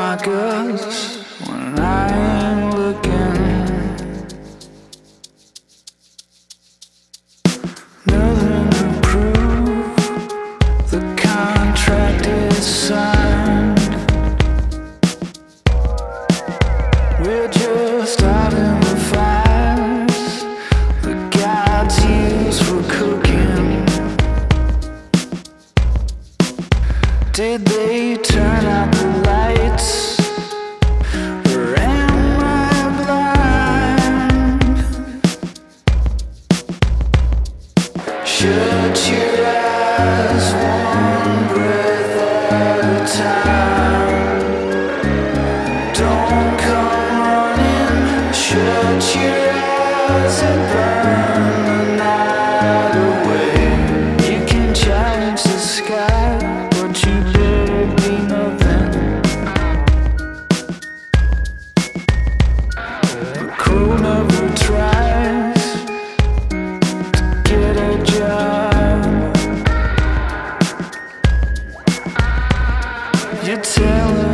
like us when I ain't looking. Nothing to prove, the contract is signed. We're just starting the fires the gods use for cooking. Did they turn out the lights? Or am I blind? Shut your eyes, one breath at a time. Don't come running. Shut your eyes and burn the night away. You can challenge the sky, but you better be nothing. The crow never tries to get a job. You tell her